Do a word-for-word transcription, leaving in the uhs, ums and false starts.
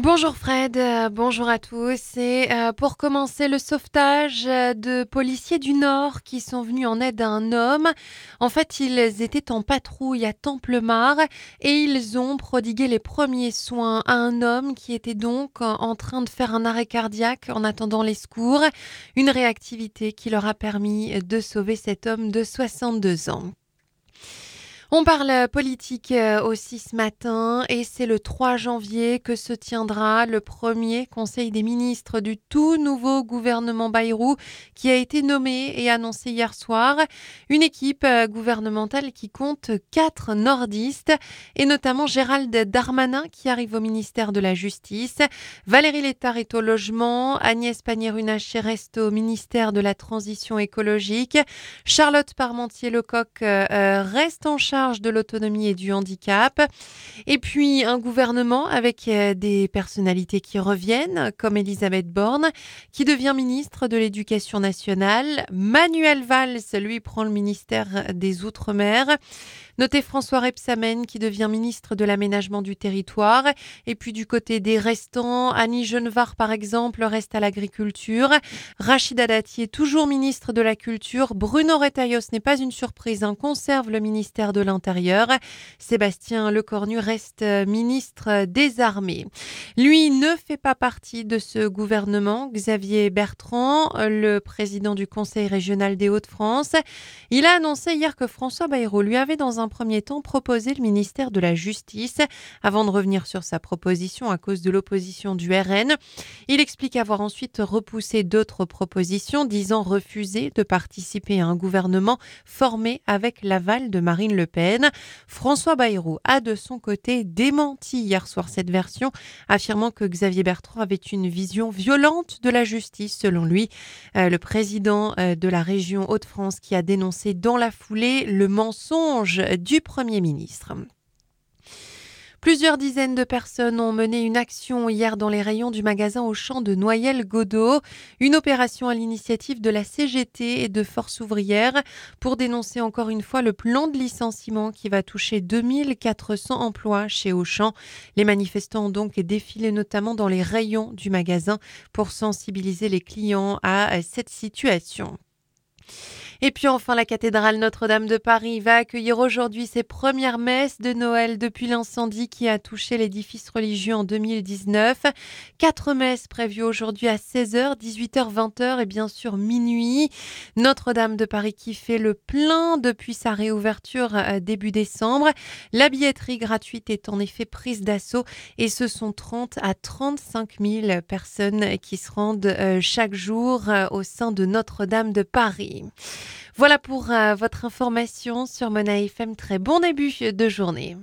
Bonjour Fred, euh, bonjour à tous. Et euh, pour commencer, le sauvetage euh, de policiers du Nord qui sont venus en aide à un homme. En fait, ils étaient en patrouille à Templemar et ils ont prodigué les premiers soins à un homme qui était donc en en train de faire un arrêt cardiaque en attendant les secours. Une réactivité qui leur a permis de sauver cet homme de soixante-deux ans. On parle politique euh, aussi ce matin et c'est le trois janvier que se tiendra le premier conseil des ministres du tout nouveau gouvernement Bayrou qui a été nommé et annoncé hier soir. Une équipe euh, gouvernementale qui compte quatre nordistes et notamment Gérald Darmanin qui arrive au ministère de la Justice, Valérie Létard est au logement, Agnès Pannier-Runacher reste au ministère de la Transition écologique, Charlotte Parmentier-Lecoq euh, euh, reste en charge de l'autonomie et du handicap. Et puis un gouvernement avec euh, des personnalités qui reviennent, comme Elisabeth Borne, qui devient ministre de l'Éducation nationale. Manuel Valls, lui, prend le ministère des Outre-mer. Notez François Rebsamen qui devient ministre de l'Aménagement du territoire. Et puis du côté des restants, Annie Genevard, par exemple, reste à l'agriculture. Rachida Dati est toujours ministre de la Culture. Bruno Retailleau, ce n'est pas une surprise, hein, conserve le ministère de l'Intérieur. Sébastien Lecornu reste ministre des Armées. Lui ne fait pas partie de ce gouvernement. Xavier Bertrand, le président du Conseil régional des Hauts-de-France, il a annoncé hier que François Bayrou lui avait dans un premier temps proposé le ministère de la Justice avant de revenir sur sa proposition à cause de l'opposition du R N. Il explique avoir ensuite repoussé d'autres propositions, disant refuser de participer à un gouvernement formé avec l'aval de Marine Le Pen. François Bayrou a de son côté démenti hier soir cette version, affirmant que Xavier Bertrand avait une vision violente de la justice, selon lui. Euh, le président euh, de la région Hauts-de-France qui a dénoncé dans la foulée le mensonge du Premier ministre. Plusieurs dizaines de personnes ont mené une action hier dans les rayons du magasin Auchan de Noyelles-Godault. Une opération à l'initiative de la C G T et de Force ouvrière pour dénoncer encore une fois le plan de licenciement qui va toucher deux mille quatre cents emplois chez Auchan. Les manifestants ont donc défilé notamment dans les rayons du magasin pour sensibiliser les clients à cette situation. Et puis enfin, la cathédrale Notre-Dame de Paris va accueillir aujourd'hui ses premières messes de Noël depuis l'incendie qui a touché l'édifice religieux en deux mille dix-neuf. Quatre messes prévues aujourd'hui à seize heures, dix-huit heures, vingt heures et bien sûr minuit. Notre-Dame de Paris qui fait le plein depuis sa réouverture début décembre. La billetterie gratuite est en effet prise d'assaut et ce sont trente à trente-cinq mille personnes qui se rendent chaque jour au sein de Notre-Dame de Paris. Voilà pour euh, votre information sur Mona F M. Très bon début de journée.